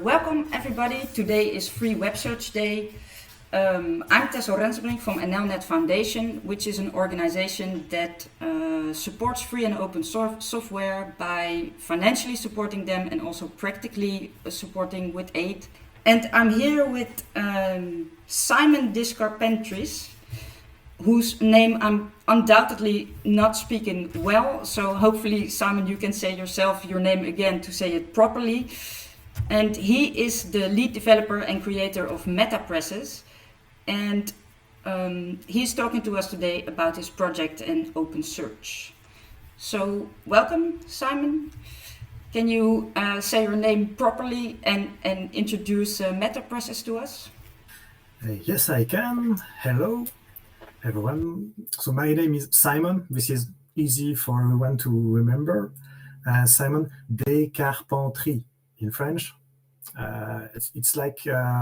Welcome everybody. Today is Free Web Search Day. I'm Tessel Rensenbrink from NLNet Foundation, which is an organization that supports free and open software by financially supporting them and also practically supporting with aid. And I'm here with Simon Discarpentris, whose name I'm undoubtedly not speaking well. So hopefully, Simon, you can say yourself your name again to say it properly. And he is the lead developer and creator of MetaPresses. And he's talking to us today about his project and open search. So welcome, Simon. Can you say your name properly and introduce MetaPresses to us? Yes, I can. Hello, everyone. So my name is Simon. This is easy for everyone to remember. Simon Descarpentris in French. It's like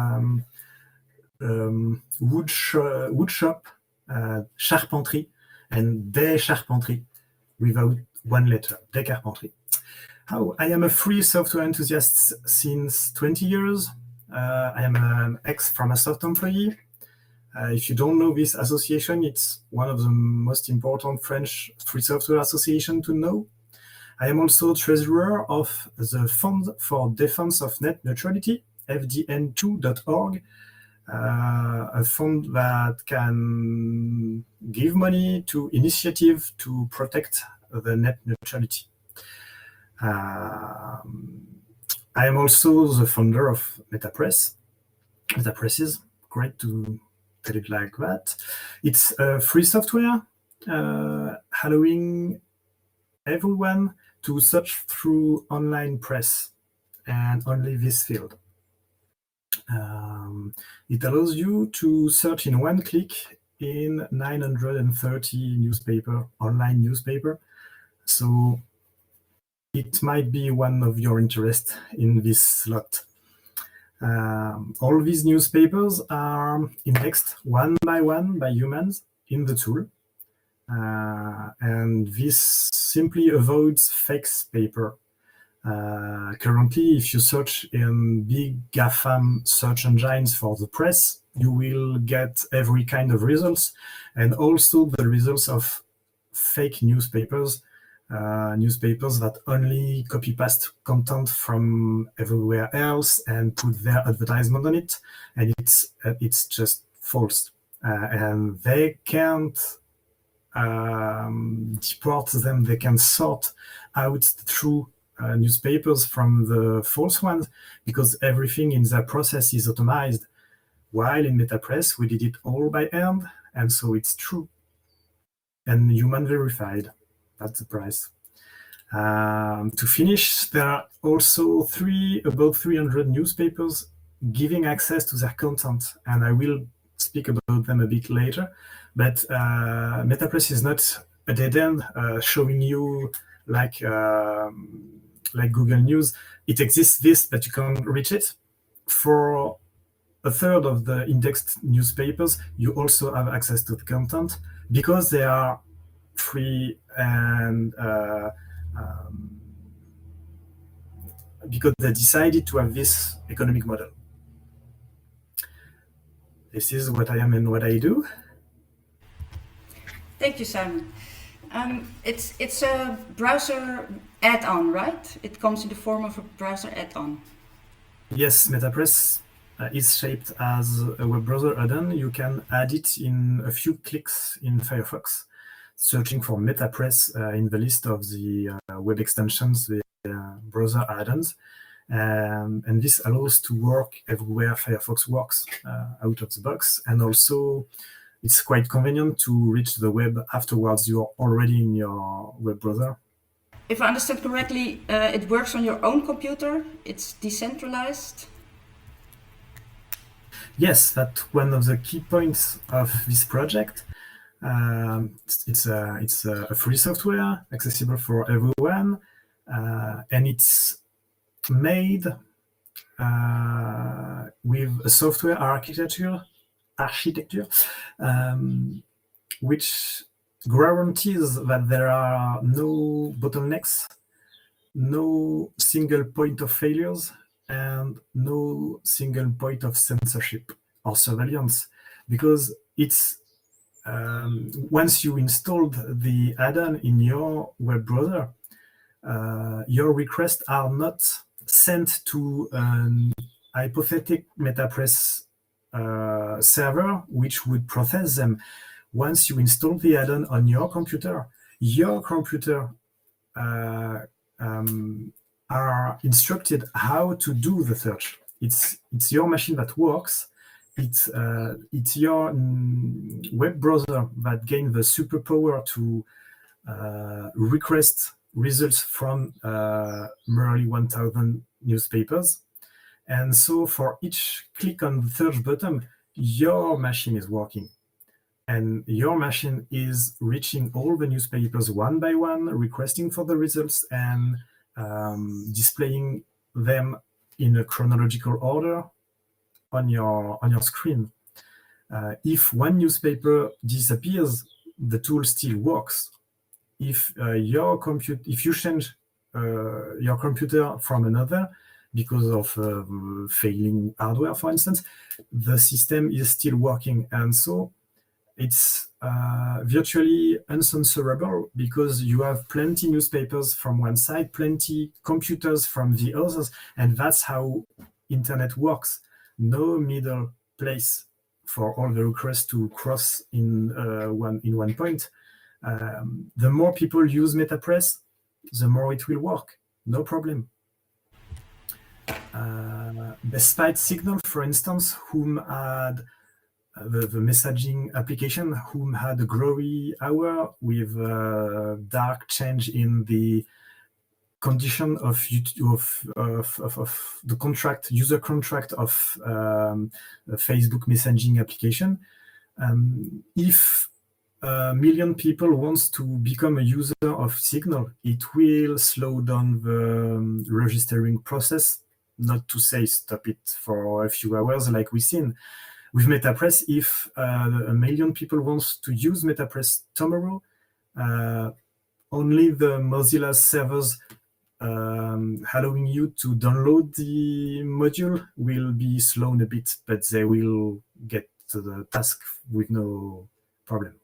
wood shop, charpenterie, and Descarpentris without one letter, Descarpentris. How I am a free software enthusiast since 20 years. I am an ex-Framasoft employee. If you don't know this association, it's one of the most important French free software association to know. I am also treasurer of the Fund for Defense of Net Neutrality, fdn2.org, a fund that can give money to initiative to protect the net neutrality. I am also the founder of MetaPresses. Great to tell it like that. It's free software allowing everyone to search through online press and only this field. It allows you to search in one click in 930 online newspaper. So it might be one of your interest in this slot. All these newspapers are indexed one by one by humans in the tool. And this simply avoids fake paper. Currently, if you search in big GAFAM search engines for the press, you will get every kind of results, and also the results of fake newspapers, newspapers that only copy-paste content from everywhere else and put their advertisement on it, and it's just false. And they can't deport them, they can sort out through newspapers from the false ones because everything in their process is automated. While in MetaPress, we did it all by hand, and so it's true and human verified. That's the price. To finish, there are also about 300 newspapers giving access to their content, and I will speak about them a bit later. But MetaPress is not a dead end showing you like Google News. It exists, but you can't reach it. For a third of the indexed newspapers, you also have access to the content because they are free and because they decided to have this economic model. This is what I am and what I do. Thank you, Simon. It's a browser add-on, right? It comes in the form of a browser add-on. Yes, MetaPress is shaped as a web browser add-on. You can add it in a few clicks in Firefox, searching for MetaPress in the list of the web extensions, the browser add-ons. And this allows to work everywhere Firefox works out of the box. And also, it's quite convenient to reach the web afterwards. You're already in your web browser. If I understand correctly, it works on your own computer. It's decentralized. Yes, that's one of the key points of this project. It's a free software accessible for everyone, and it's made with a software architecture which guarantees that there are no bottlenecks, no single point of failures, and no single point of censorship or surveillance, because it's once you installed the add-on in your web browser, your requests are not sent to an hypothetical MetaPress server, which would process them. Once you install the add-on on your computer are instructed how to do the search. It's your machine that works. It's your web browser that gains the superpower to request results from merely 1,000 newspapers. And so for each click on the search button, your machine is working. And your machine is reaching all the newspapers one by one, requesting for the results and displaying them in a chronological order on your screen. If one newspaper disappears, the tool still works. If you change your computer from another because of failing hardware, for instance, the system is still working, and so it's virtually uncensorable because you have plenty newspapers from one side, plenty computers from the others, and that's how internet works. No middle place for all the requests to cross in one point. The more people use MetaPress, the more it will work. No problem. Despite Signal, for instance, whom had the messaging application, whom had a glory hour with dark change in the condition of the contract, user contract of Facebook messaging application. If a million people wants to become a user of Signal, it will slow down the registering process, not to say stop it for a few hours like we've seen. With MetaPress, if a million people wants to use MetaPress tomorrow, only the Mozilla servers allowing you to download the module will be slowed a bit, but they will get to the task with no problem.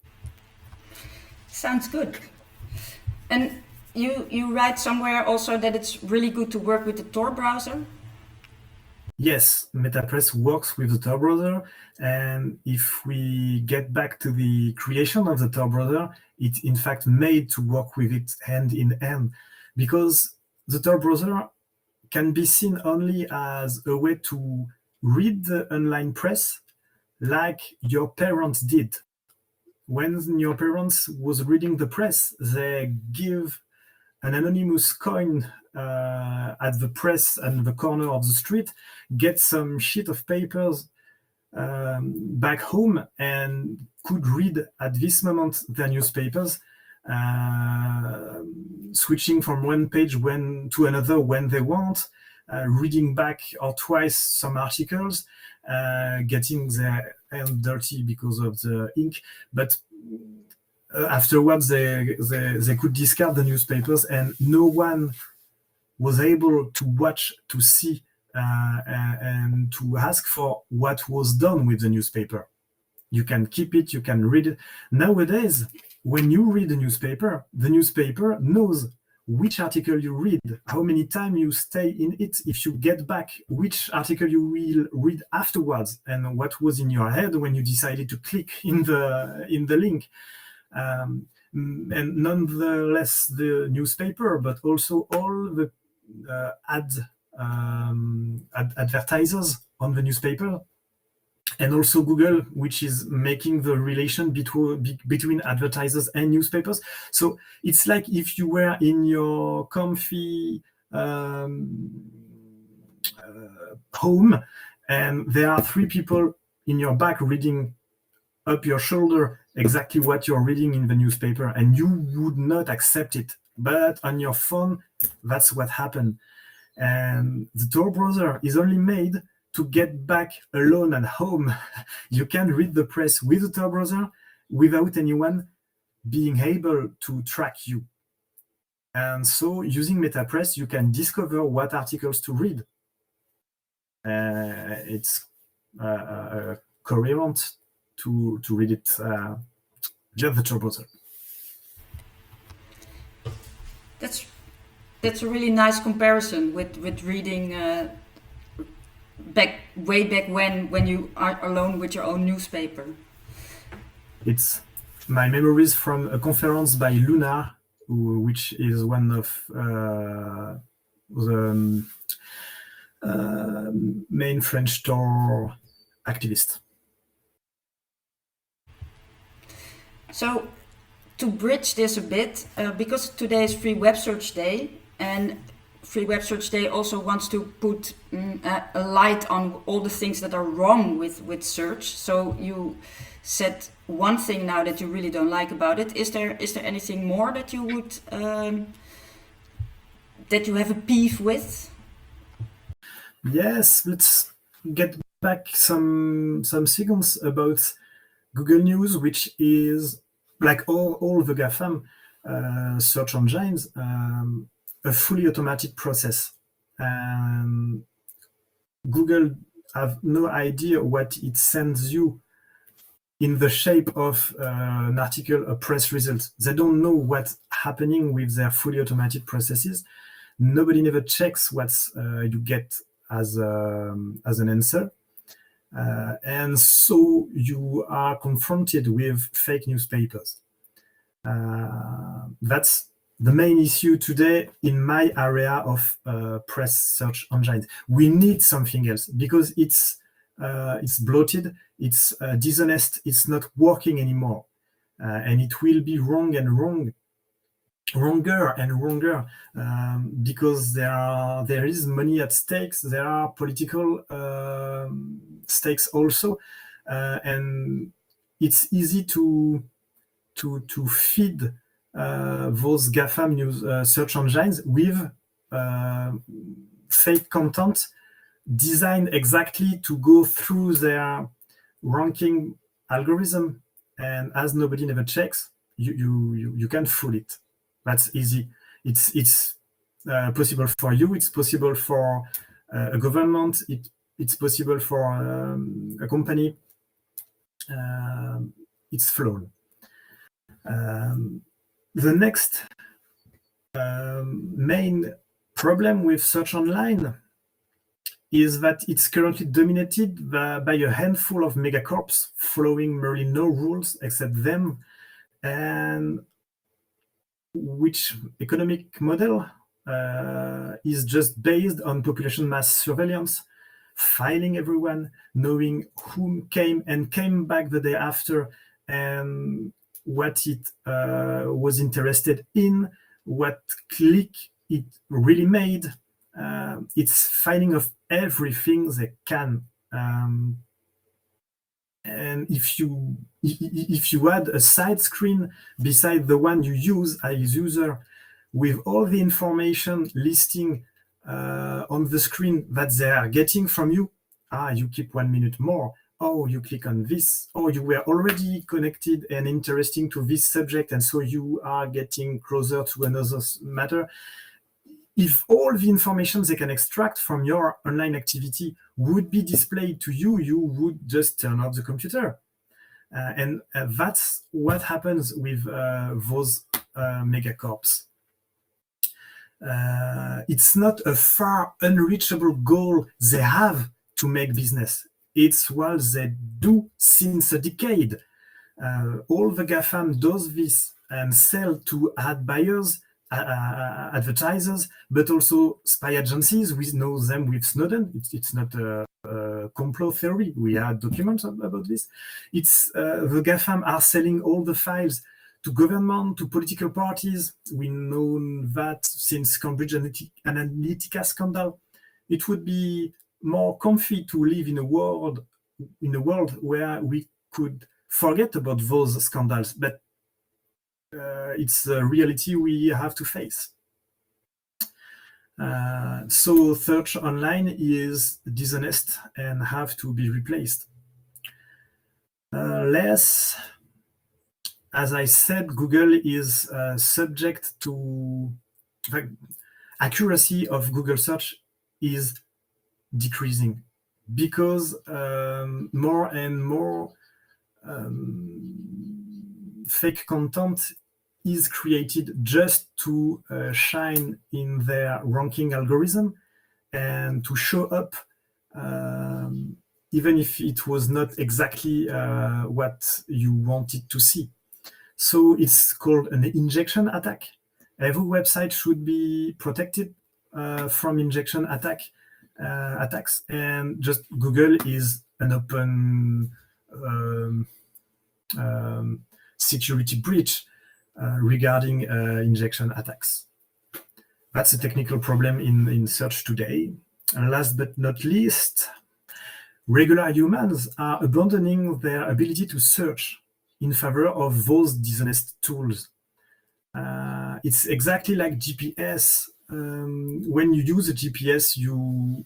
Sounds good. And you write somewhere also that it's really good to work with the Tor browser? Yes, MetaPress works with the Tor browser, and if we get back to the creation of the Tor browser, it's in fact made to work with it hand in hand, because the Tor browser can be seen only as a way to read the online press like your parents did. When your parents was reading the press, they give an anonymous coin at the press and the corner of the street, get some sheet of papers back home, and could read at this moment their newspapers, switching from one page to another when they want, reading back or twice some articles, getting their hand dirty because of the ink, but afterwards they could discard the newspapers, and no one was able to watch, to see, and to ask for what was done with the newspaper. You can keep it, you can read it. Nowadays, when you read the newspaper knows which article you read, how many times you stay in it, if you get back, which article you will read afterwards, and what was in your head when you decided to click in the link. And nonetheless, the newspaper, but also all the advertisers on the newspaper, and also Google, which is making the relation between advertisers and newspapers. So it's like if you were in your comfy home, and there are three people in your back reading up your shoulder exactly what you're reading in the newspaper, and you would not accept it. But on your phone, that's what happened. And the Tor browser is only made to get back alone at home. You can read the press with the Tor browser without anyone being able to track you. And so using MetaPress, you can discover what articles to read it's coherent to read it via the Tor browser. That's a really nice comparison with reading way back when you are alone with your own newspaper. It's my memories from a conference by Lunar, which is one of the main French Tor activists. So, to bridge this a bit, because today is Free Web Search Day, and Free Web Search Day also wants to put a light on all the things that are wrong with search. So you said one thing now that you really don't like about it. Is there anything more that you would that you have a beef with? Yes, let's get back some seconds about Google News, which is like all the GAFAM search engines, a fully automatic process. Google have no idea what it sends you in the shape of an article, a press result. They don't know what's happening with their fully automatic processes. Nobody never checks what you get as an answer. And so you are confronted with fake newspapers. That's the main issue today in my area of press search engines. We need something else because it's bloated, it's dishonest, it's not working anymore, and it will be wronger and wronger because there is money at stakes. There are political stakes also, and it's easy to feed those GAFAM news search engines with fake content designed exactly to go through their ranking algorithm, and as nobody never checks, you can fool it. That's easy. It's possible for you. It's possible for a government. It's possible for a company. It's flawed. The next main problem with search online is that it's currently dominated by a handful of megacorps following merely no rules except them, and which economic model is just based on population mass surveillance, filing everyone, knowing who came back the day after, and what it was interested in, what click it really made. It's finding of everything they can. And if you add a side screen beside the one you use as user, with all the information listing on the screen that they are getting from you, you keep 1 minute more. Oh, you click on this. Oh, you were already connected and interesting to this subject, and so you are getting closer to another matter. If all the information they can extract from your online activity would be displayed to you, you would just turn off the computer. And that's what happens with those megacorps. It's not a far unreachable goal they have to make business. It's what they do since a decade. All the GAFAM does this and sell to ad buyers, advertisers, but also spy agencies. We know them with Snowden. It's not a complot theory. We have documents about this. It's the GAFAM are selling all the files to government, to political parties. We know that since Cambridge Analytica scandal. It would be more comfy to live in a world where we could forget about those scandals, but it's a reality we have to face. So search online is dishonest and have to be replaced. Less, as I said, Google is subject to the accuracy of Google search is decreasing. because more and more fake content is created just to shine in their ranking algorithm and to show up, even if it was not exactly what you wanted to see. So it's called an injection attack. Every website should be protected from injection attacks, and just Google is an open security breach regarding injection attacks. That's a technical problem in search today. And last but not least, regular humans are abandoning their ability to search in favor of those dishonest tools. It's exactly like GPS. When you use a GPS, you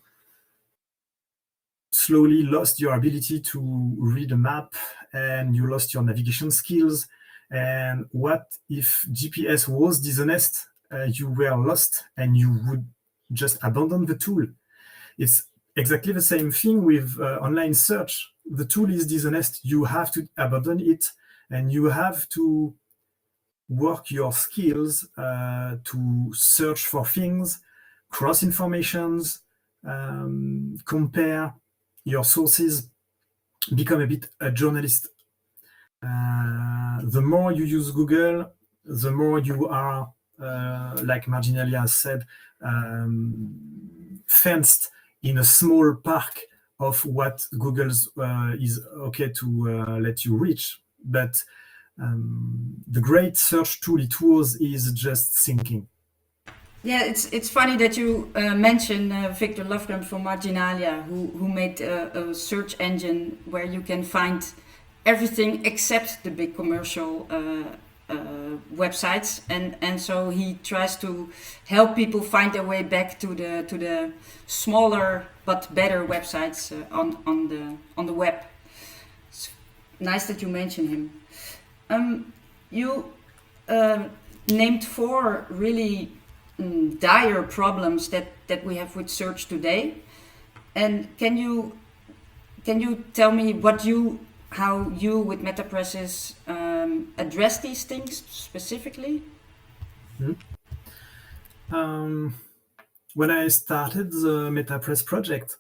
slowly lost your ability to read a map and you lost your navigation skills. And what if GPS was dishonest? You were lost and you would just abandon the tool. It's exactly the same thing with online search. The tool is dishonest. You have to abandon it and you have to work your skills to search for things, cross informations, compare your sources, become a bit a journalist. The more you use Google, the more you are, like Marginalia has said, fenced in a small park of what Google's is okay to let you reach. But the great search tool it was is just thinking. Yeah, it's funny that you mention Victor Lofgren from Marginalia, who made a search engine where you can find everything except the big commercial websites, and so he tries to help people find their way back to the smaller but better websites on the web. It's nice that you mention him. You named 4 really dire problems that we have with search today, and can you tell me how you with MetaPress address these things specifically? When I started the MetaPress project,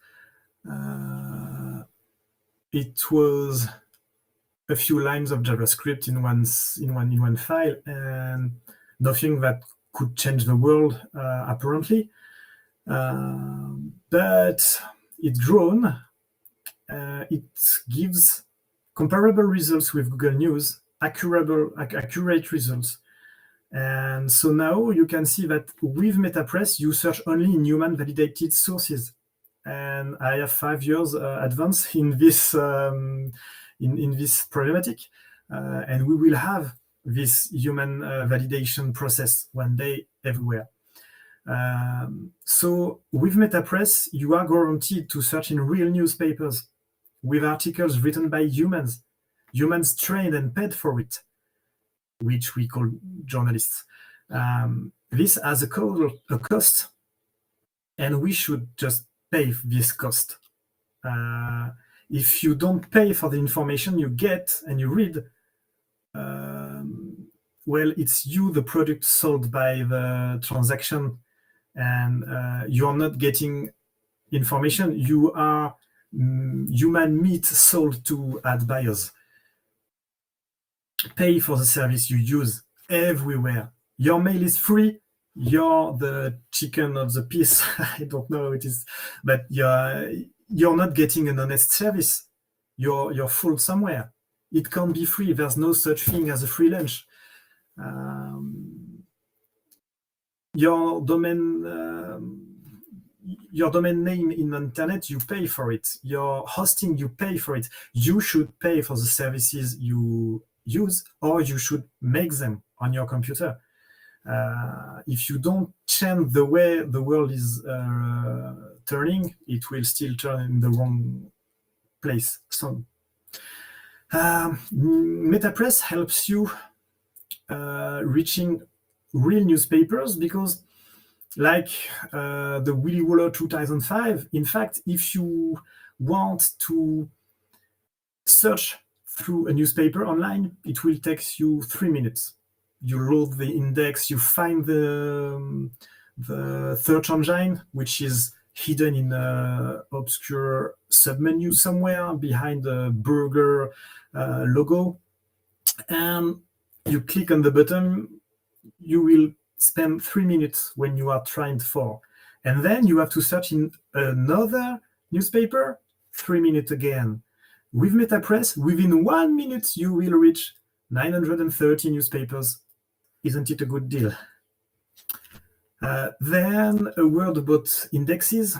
it was a few lines of JavaScript in one file, and nothing that could change the world apparently. But it's grown. It gives comparable results with Google News, accurate results. And so now you can see that with MetaPress, you search only in human validated sources. And I have 5 years advance in this in this problematic, and we will have this human validation process one day everywhere. So with MetaPress, you are guaranteed to search in real newspapers with articles written by humans trained and paid for it, which we call journalists. This has a cost, and we should just pay this cost. If you don't pay for the information you get and you read, well, it's you, the product sold by the transaction, and you're not getting information. You are human meat sold to ad buyers. Pay for the service you use everywhere. Your mail is free. You're the chicken of the piece. I don't know how it is, but you're not getting an honest service. You're full somewhere. It can't be free. There's no such thing as a free lunch. Your domain name in the internet, you pay for it. Your hosting, you pay for it. You should pay for the services you use, or you should make them on your computer. If you don't change the way the world is turning, it will still turn in the wrong place soon. MetaPress helps you reaching real newspapers because, like the Willy Waller 2005, in fact, if you want to search through a newspaper online, it will take you 3 minutes. You load the index, you find the search engine, which is hidden in an obscure submenu somewhere behind the burger logo, and you click on the button. You will spend 3 minutes when you are trying for, and then you have to search in another newspaper, 3 minutes again. With MetaPress, within 1 minute, you will reach 930 newspapers. Isn't it a good deal? Then a word about indexes.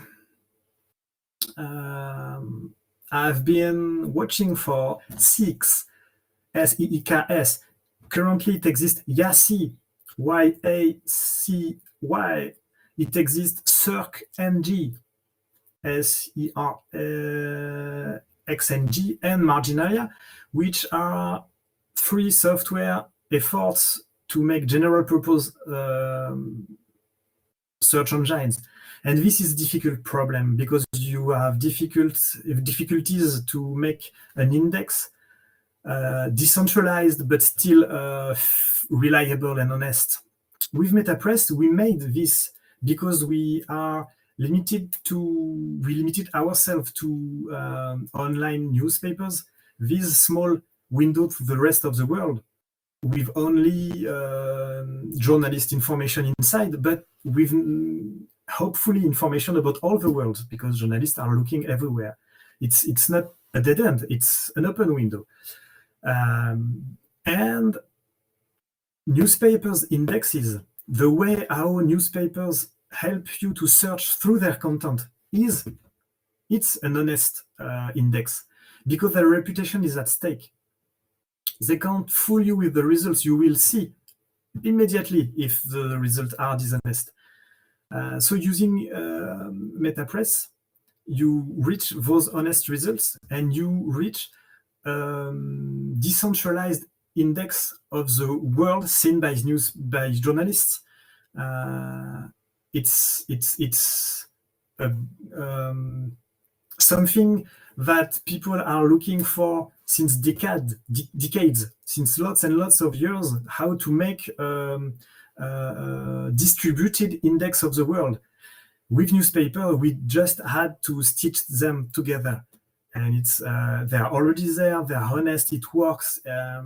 I've been watching for SEEKS, SEEKS. Currently, it exists YACY, YACY. It exists SERC-NG, SERXNG, and Marginalia, which are free software efforts to make general purpose search engines. And this is a difficult problem because you have difficulties to make an index decentralized but still reliable and honest. With MetaPress, we made this because we limited ourselves to online newspapers, this small window to the rest of the world, with only journalist information inside, but with hopefully information about all the world, because journalists are looking everywhere. It's not a dead end, it's an open window. And newspapers indexes, the way how newspapers help you to search through their content it's an honest index, because their reputation is at stake. They can't fool you with the results. You will see immediately if the results are dishonest. So using MetaPress, you reach those honest results, and you reach decentralized index of the world seen by journalists. It's something that people are looking for since decades, since lots and lots of years, how to make a distributed index of the world. With newspaper, we just had to stitch them together, and they're already there. They're honest. It works.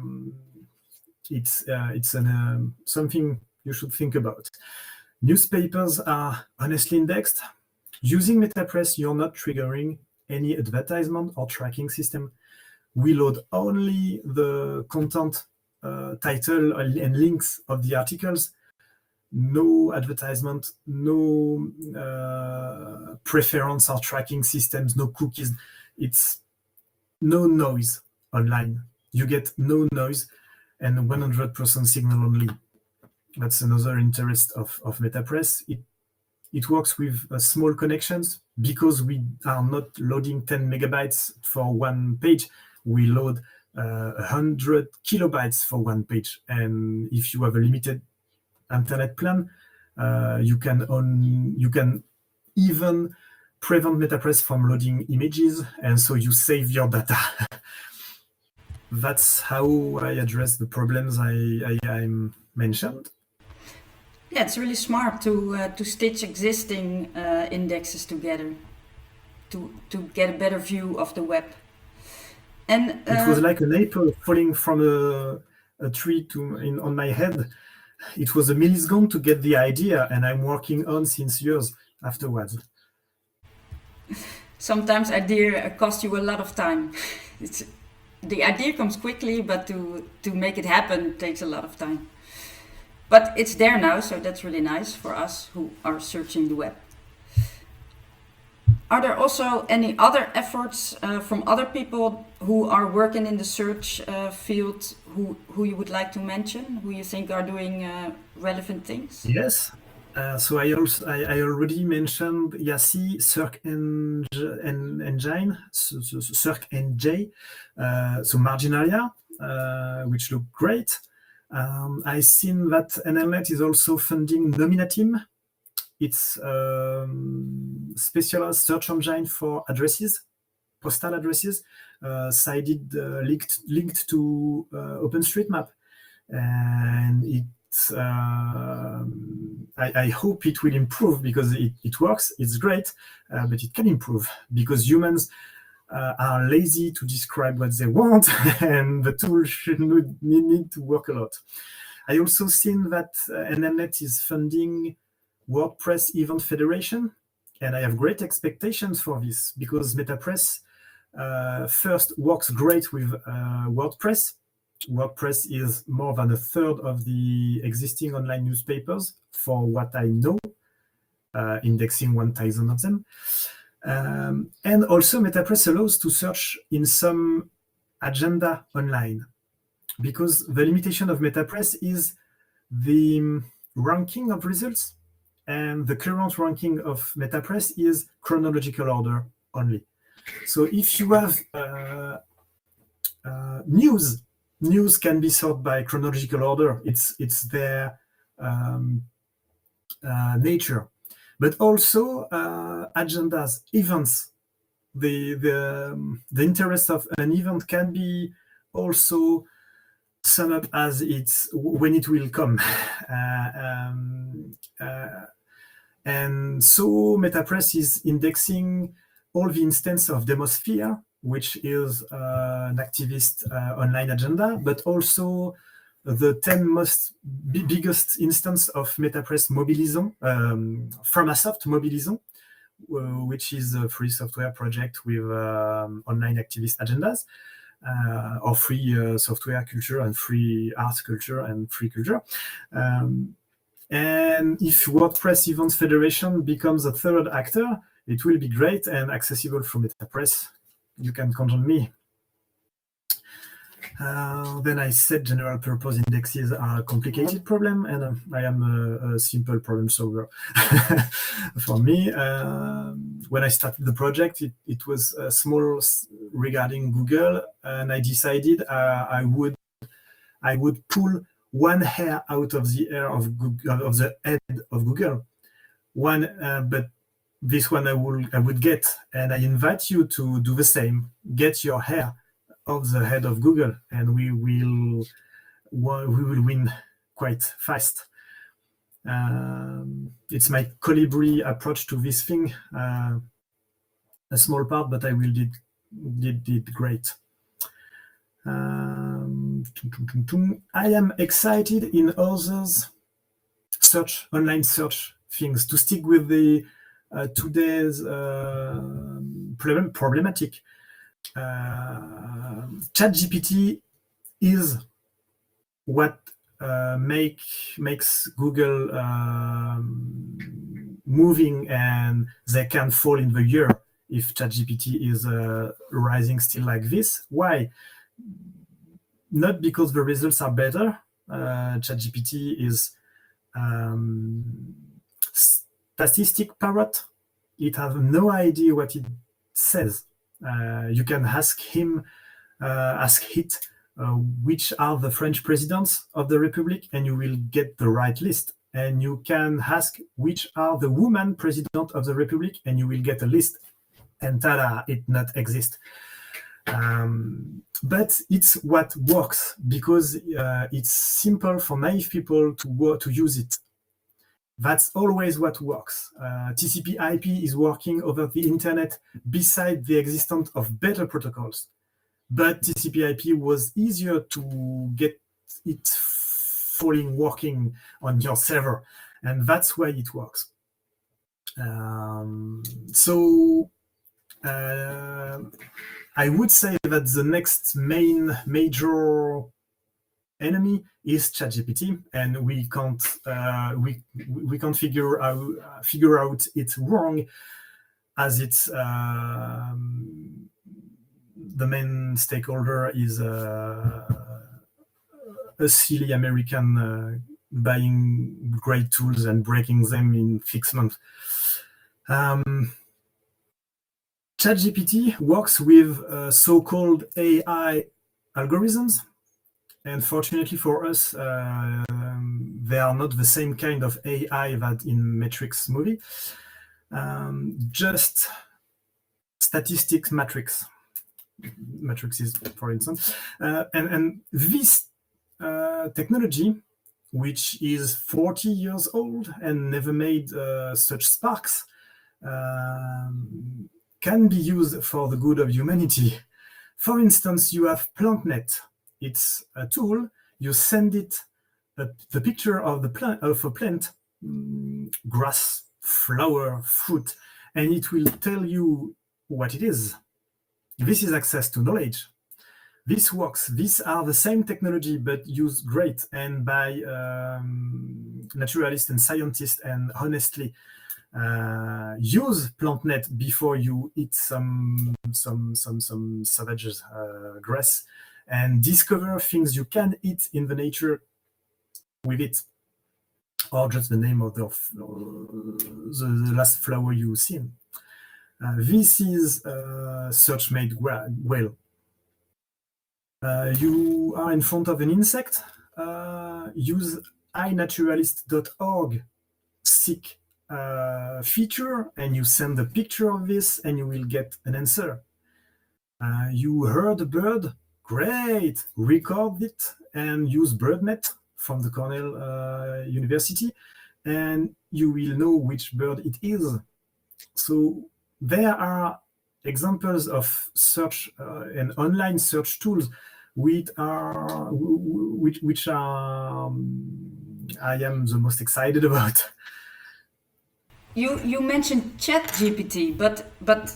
It's something you should think about. Newspapers are honestly indexed. Using MetaPress, you're not triggering any advertisement or tracking system. We load only the content, title and links of the articles. No advertisement, no preference or tracking systems, no cookies. It's no noise online. You get no noise and 100% signal only. That's another interest of MetaPress. It works with small connections, because we are not loading 10 megabytes for one page. We load 100 kilobytes for one page. And if you have a limited internet plan, you can even prevent MetaPress from loading images, and so you save your data. That's how I address the problems I mentioned. Yeah, it's really smart to stitch existing indexes together to get a better view of the web. And it was like an apple falling from a tree on my head. It was a millisecond to get the idea, and I'm working on since years afterwards. Sometimes idea costs you a lot of time. The idea comes quickly, but to make it happen takes a lot of time. But it's there now, so that's really nice for us who are searching the web. Are there also any other efforts from other people who are working in the search field who you would like to mention, who you think are doing relevant things? Yes. So I already mentioned YACY, SERC-NG, SERC-NJ, so Marginalia, which look great. I've seen that NLNet is also funding Nominatim. It's specialized search engine for addresses. postal addresses cited linked to OpenStreetMap, and it's I hope it will improve because it works. It's great, but it can improve because humans are lazy to describe what they want, and the tool should need to work a lot. I also seen that NLNet is funding WordPress Event Federation, and I have great expectations for this because MetaPress first works great with WordPress. WordPress is more than a third of the existing online newspapers, for what I know, indexing 1,000 of them. And also MetaPress allows to search in some agenda online, because the limitation of MetaPress is the ranking of results, and the current ranking of MetaPress is chronological order only. So if you have news can be sorted by chronological order. It's their nature, but also agendas, events. The interest of an event can be also summed up as it's when it will come, and so MetaPress is indexing all the instance of Demosphere, which is an activist online agenda, but also the 10 most biggest instance of MetaPress Mobilisons, Framasoft Mobilisons, which is a free software project with online activist agendas, or free software culture and free art culture and free culture. And if WordPress Events Federation becomes a third actor, it will be great and accessible from MetaPress. You can count on me. Then I said general purpose indexes are a complicated problem, and I am a simple problem solver. For me, when I started the project, it was small regarding Google, and I decided I would pull one hair out of the hair of Google, of the head of Google. But this one I would get, and I invite you to do the same. Get your hair of the head of Google, and we will win quite fast. It's my Colibri approach to this thing. A small part, but I will did great. I am excited in others online search things to stick with the today's problematic. ChatGPT is what makes Google moving, and they can fall in the year if ChatGPT is rising still like this. Why? Not because the results are better. ChatGPT is statistic parrot. It has no idea what it says. You can ask it which are the French presidents of the Republic, and you will get the right list. And you can ask which are the women president of the Republic, and you will get a list. And tada, it not exist. But it's what works, because it's simple for naive people to use it. That's always what works. TCP/IP is working over the internet beside the existence of better protocols. But TCP/IP was easier to get it working on your server, and that's why it works. I would say that the next major enemy is ChatGPT, and we can't figure out it wrong, as it's the main stakeholder is a silly American buying great tools and breaking them in 6 months. ChatGPT works with so-called AI algorithms, and fortunately for us, they are not the same kind of AI that in Matrix movie. Just statistics matrices, for instance. And this technology, which is 40 years old and never made such sparks, can be used for the good of humanity. For instance, you have PlantNet. It's a tool. You send it the picture of a plant, grass, flower, fruit, and it will tell you what it is. This is access to knowledge. This works. These are the same technology, but used great and by naturalists and scientists, and honestly, use PlantNet before you eat some savage grass, and discover things you can eat in the nature with it, or just the name of the last flower you seen. This is search made well. You are in front of an insect. Use iNaturalist.org seek feature, and you send a picture of this, and you will get an answer. You heard a bird, great, record it and use BirdNet from the Cornell University, and you will know which bird it is. So there are examples of search and online search tools which are I am the most excited about. You mentioned ChatGPT, but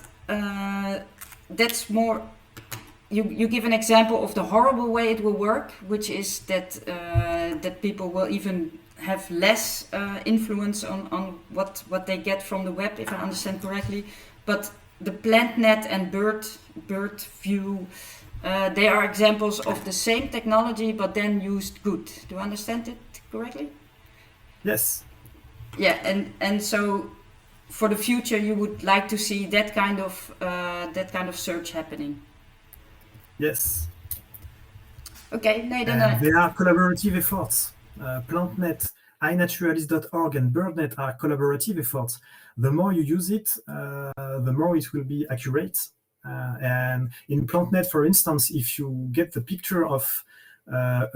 that's more. You give an example of the horrible way it will work, which is that that people will even have less influence on what they get from the web, if I understand correctly. But the PlantNet and BirdView, they are examples of the same technology, but then used good. Do I understand it correctly? Yes. Yeah, and so for the future, you would like to see that kind of search happening. Yes. Okay, no, then they are collaborative efforts. PlantNet, iNaturalist.org, and BirdNet are collaborative efforts. The more you use it, the more it will be accurate. And in PlantNet, for instance, if you get the picture of a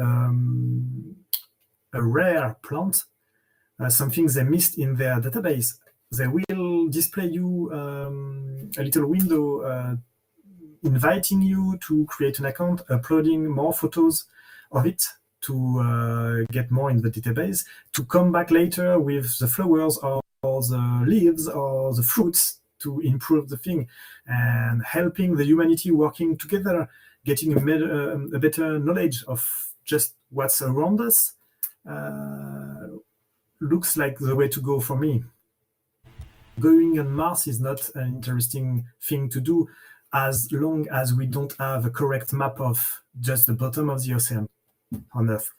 rare plant, something they missed in their database, they will display you a little window inviting you to create an account, uploading more photos of it to get more in the database, to come back later with the flowers or the leaves or the fruits to improve the thing, and helping the humanity working together, getting a better knowledge of just what's around us. Looks like the way to go for me. Going on Mars is not an interesting thing to do as long as we don't have a correct map of just the bottom of the ocean on Earth.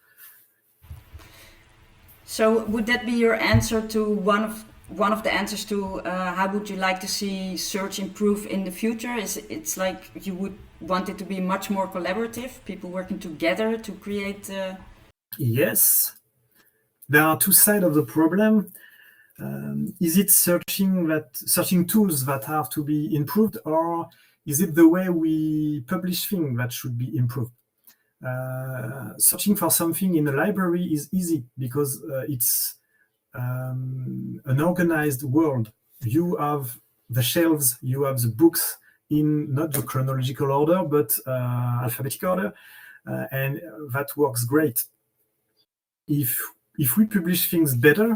So would that be your answer to one of the answers to how would you like to see search improve in the future? It's like you would want it to be much more collaborative, people working together to create. Yes, there are two sides of the problem. Is it searching tools that have to be improved, or is it the way we publish things that should be improved? Searching for something in a library is easy because it's an organized world. You have the shelves, you have the books in not the chronological order, but alphabetic order, and that works great. If we publish things better,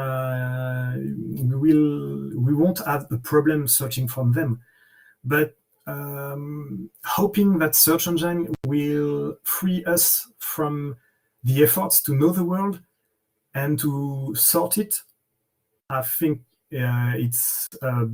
we won't have a problem searching from them. But hoping that search engine will free us from the efforts to know the world and to sort it, I think it's a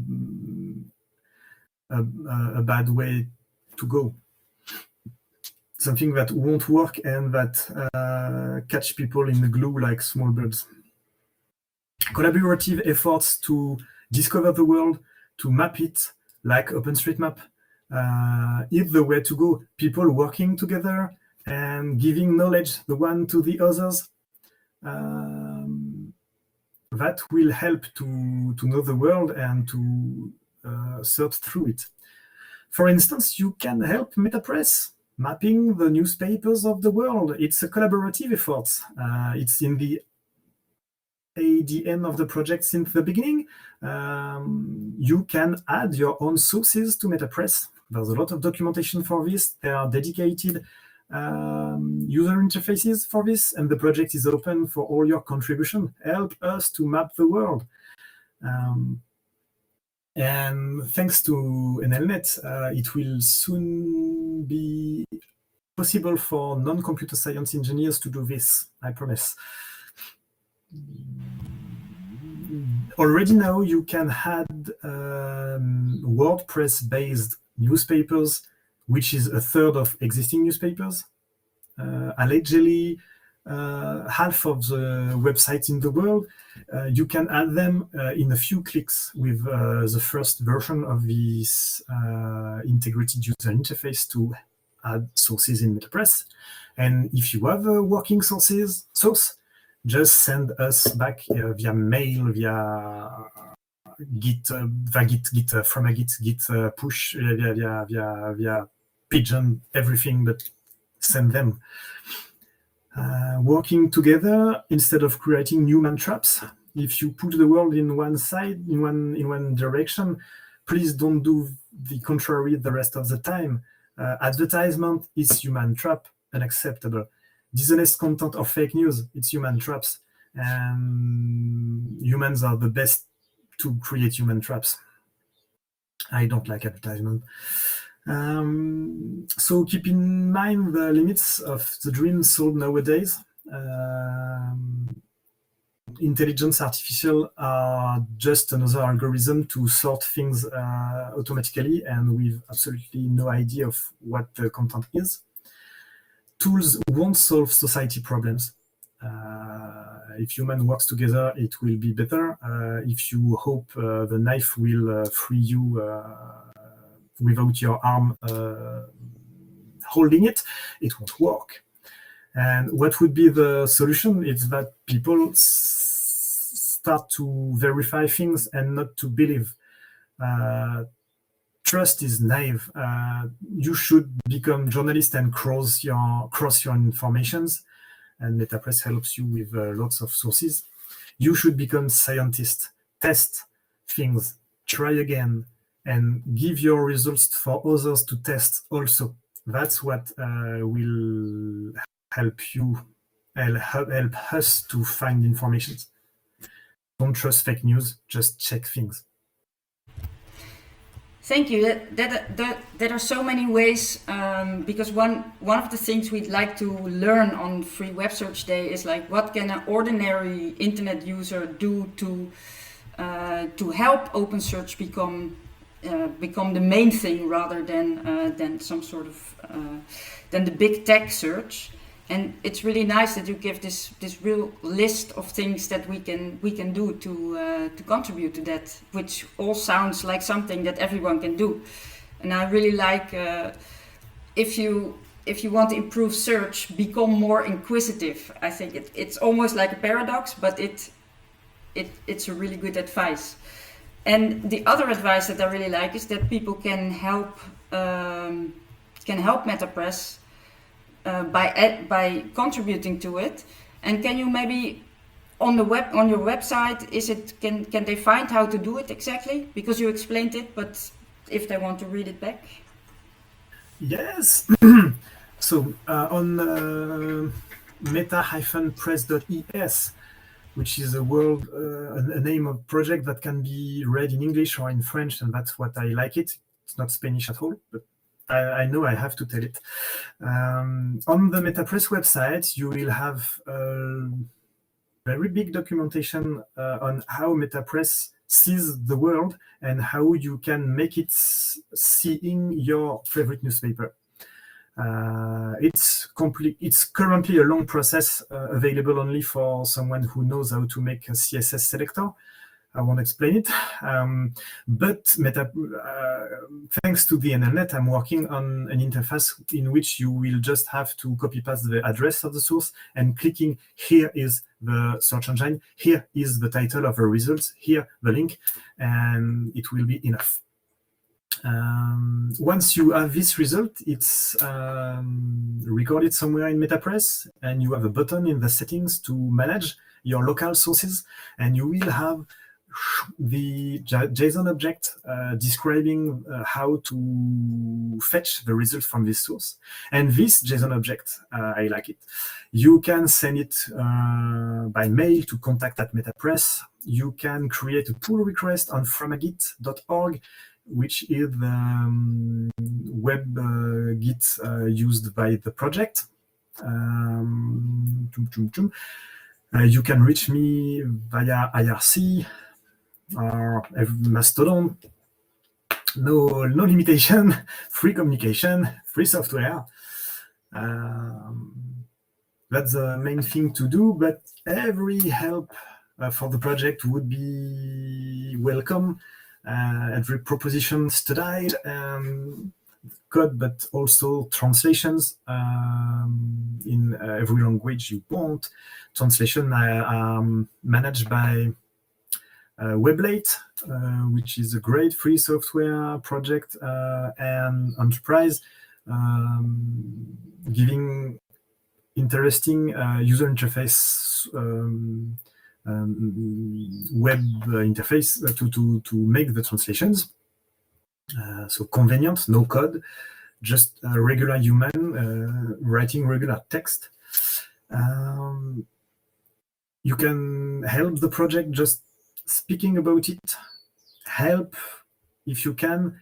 bad way to go. Something that won't work and that catch people in the glue like small birds. Collaborative efforts to discover the world, to map it, like OpenStreetMap, is the way to go. People working together and giving knowledge the one to the others. That will help to know the world and to search through it. For instance, you can help MetaPress mapping the newspapers of the world. It's a collaborative effort. It's in the ADN of the project since the beginning. You can add your own sources to MetaPress. There's a lot of documentation for this. There are dedicated user interfaces for this, and the project is open for all your contribution. Help us to map the world. And thanks to NLNet, it will soon be possible for non-computer science engineers to do this, I promise. Already now you can add WordPress-based newspapers, which is a third of existing newspapers. Allegedly, half of the websites in the world, you can add them in a few clicks with the first version of this integrated user interface to add sources in MetaPress. And if you have a working source, just send us back via mail, via Git, from a Git push, via Pigeon, everything, but send them. Working together instead of creating human traps. If you put the world in one side, in one direction, please don't do the contrary the rest of the time. Advertisement is human trap, unacceptable. Dishonest content or fake news, it's human traps. And humans are the best to create human traps. I don't like advertisement. So keep in mind the limits of the dreams sold nowadays. Intelligence artificial are just another algorithm to sort things automatically and with absolutely no idea of what the content is. Tools won't solve society problems. If humans work together, it will be better. If you hope the knife will free you without your arm holding it, it won't work. And what would be the solution? It's that people start to verify things and not to believe. Trust is naive. You should become journalist and cross your informations, and MetaPress helps you with lots of sources. You should become scientist, test things, try again, and give your results for others to test also. That's what will help us to find information. Don't trust fake news, just check things. Thank you. There are so many ways, because one of the things we'd like to learn on Free Web Search Day is like, what can an ordinary internet user do to help open search become the main thing rather than some sort of than the big tech search. And it's really nice that you give this real list of things that we can do to contribute to that, which all sounds like something that everyone can do. And I really like if you want to improve search, become more inquisitive. I think it's almost like a paradox, but it's a really good advice. And the other advice that I really like is that people can help MetaPress by contributing to it. And can you maybe on your website, can they find how to do it exactly? Because you explained it, but if they want to read it back. Yes. So on meta-press.es, which is a name of project that can be read in English or in French, and that's what I like it. It's not Spanish at all, but I know I have to tell it. On the MetaPress website, you will have very big documentation on how MetaPress sees the world and how you can make it seeing your favorite newspaper. It's currently a long process available only for someone who knows how to make a CSS selector. I won't explain it, but thanks to the NLNet, I'm working on an interface in which you will just have to copy-paste the address of the source and clicking here is the search engine, here is the title of the results, here the link, and it will be enough. Once you have this result, it's recorded somewhere in MetaPress, and you have a button in the settings to manage your local sources, and you will have the JSON object describing how to fetch the result from this source. And this JSON object, I like it. You can send it by mail to contact@MetaPress. You can create a pull request on fromagit.org, which is the web Git used by the project. You can reach me via IRC or Mastodon. No limitation, free communication, free software. That's the main thing to do, but every help for the project would be welcome. Every proposition studied, code, but also translations in every language you want. Translation are managed by Weblate, which is a great free software project and enterprise, giving interesting user interface, web interface to make the translations. So convenient, no code, just a regular human writing regular text. You can help the project just speaking about it. Help, if you can,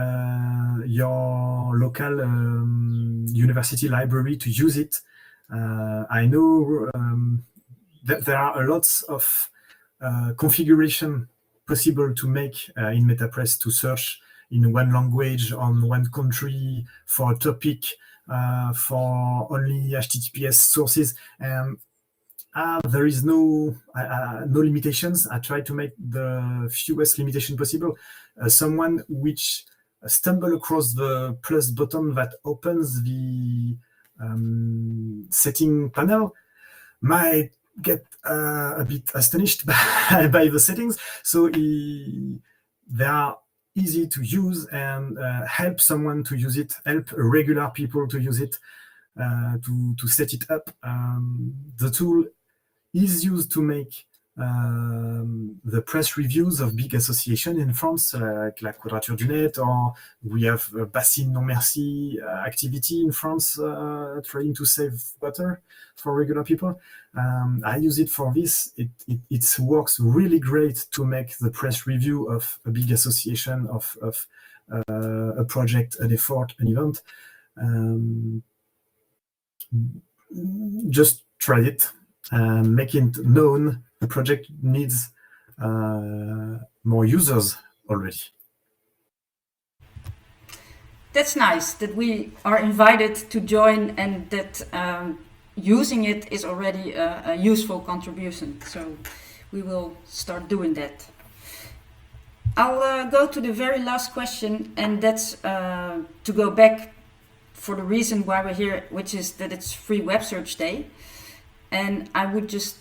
your local university library to use it. I know that there are lots of configuration possible to make in MetaPress to search in one language on one country for a topic, for only HTTPS sources, and there is no limitations. I try to make the fewest limitation possible. Someone which stumble across the plus button that opens the setting panel might get a bit astonished by the settings. So they are easy to use, and help someone to use it, help regular people to use it, to set it up. The tool is used to make the press reviews of big associations in France, like La Quadrature du Net, or we have Bassine Non Merci activity in France, trying to save water for regular people. I use it for this. It works really great to make the press review of a big association, of a project, an effort, an event. Just try it. Make it known. The project needs more users already. That's nice that we are invited to join, and that using it is already a useful contribution. So we will start doing that. I'll go to the very last question, and that's to go back for the reason why we're here, which is that it's Free Web Search Day. And I would just,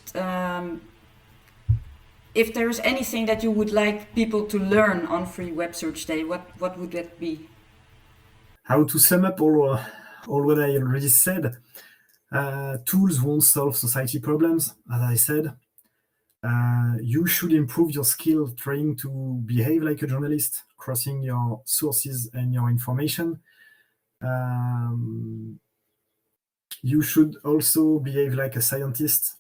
if there's anything that you would like people to learn on Free Web Search Day, what would that be? How to sum up all what I already said. Tools won't solve society problems, as I said. You should improve your skill trying to behave like a journalist, crossing your sources and your information. You should also behave like a scientist,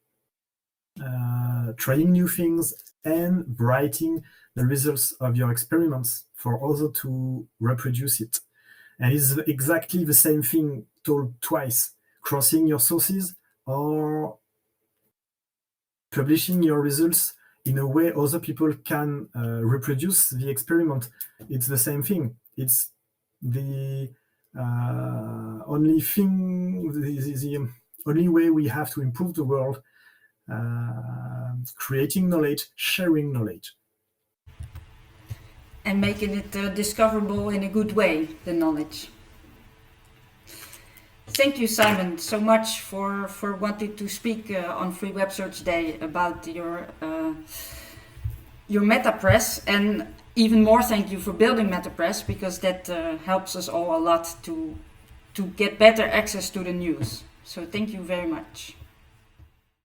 trying new things and writing the results of your experiments for others to reproduce it. And it's exactly the same thing told twice: crossing your sources or publishing your results in a way other people can reproduce the experiment. It's the same thing. It's the only thing, the only way we have to improve the world, creating knowledge, sharing knowledge. And making it discoverable in a good way, the knowledge. Thank you, Simon, so much for wanting to speak on Free Web Search Day about your MetaPress. And even more thank you for building MetaPress, because that helps us all a lot to get better access to the news. So thank you very much.